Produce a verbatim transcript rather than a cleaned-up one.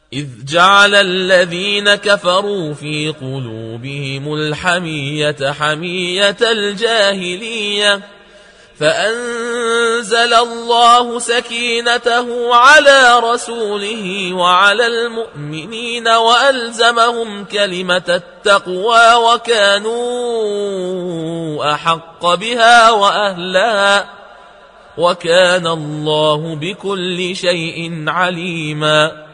إذ جعل الذين كفروا في قلوبهم الحمية حمية الجاهلية فأنزل الله سكينته على رسوله وعلى المؤمنين وألزمهم كلمة التقوى وكانوا أحق بها وأهلها وكان الله بكل شيء عليما.